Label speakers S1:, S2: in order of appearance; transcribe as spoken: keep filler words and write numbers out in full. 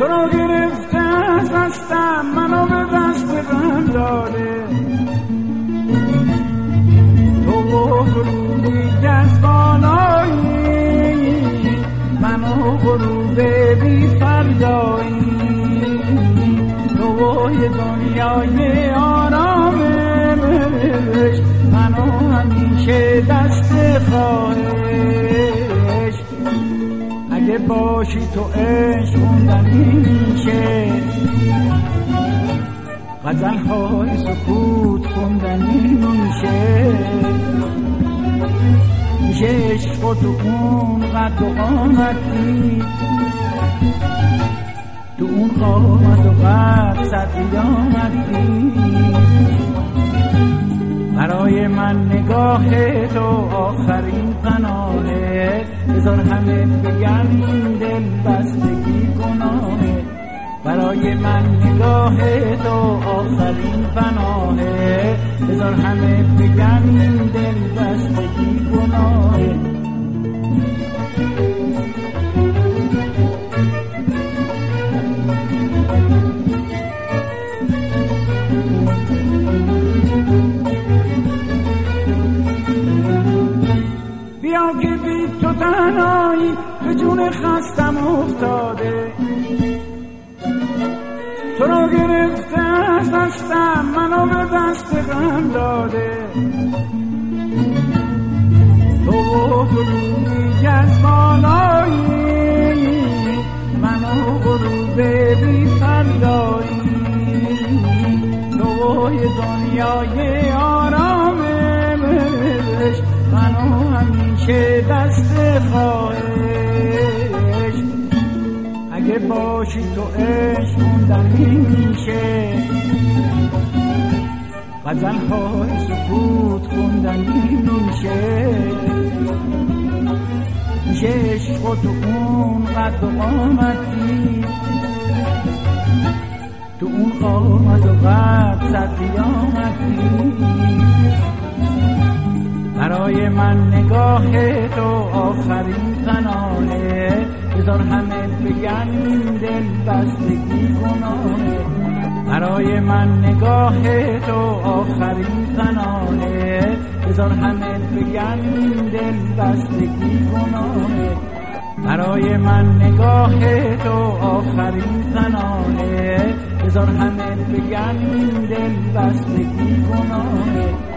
S1: تو رو گرفته از دستم، منو به دست غم داده. تو غروبی که از بالایی، منو غروب بی فردایی. تو یه دنیای آرامش، منو همیشه دست خواهش. اگه باشی تو عشق خوندنی میشه، غزل های سکوت خوندنی میشه. میشه عشق و تو اون قد و قامتی، تو اون قامت و قد صد قیامتی. برای من نگاه تو آخرین پناهه، بذار همه بگن این دل بستگی گناهه. برای من نگاه تو آخرین پناهه، بذار همه بگن این دل بستگی گناهه. بیا که بی تو تنهایی به جون خستم افتاده. تو رو گرفته از دستم، منو به دست غم داده. تو غروبی که از بالایی، منو غروب بی فردایی. تو یه دنیای آرامش، منو همیشه دست خواهش. اگه باشی تو عشق خوندنی میشه، غزل های سکوت خوندنی میشه. میشه عشق و تو اون قد و قامتی، تو اون قامت و قد صد قیامتی. برای من نگاه تو آخرین پناهه، بذار همه بگن این دل بستگی گناهه. برای من نگاه تو آخرین پناهه، بذار همه بگن این دل بستگی گناهه. برای من نگاه تو آخرین پناهه، بذار همه بگن این دل بستگی گناهه.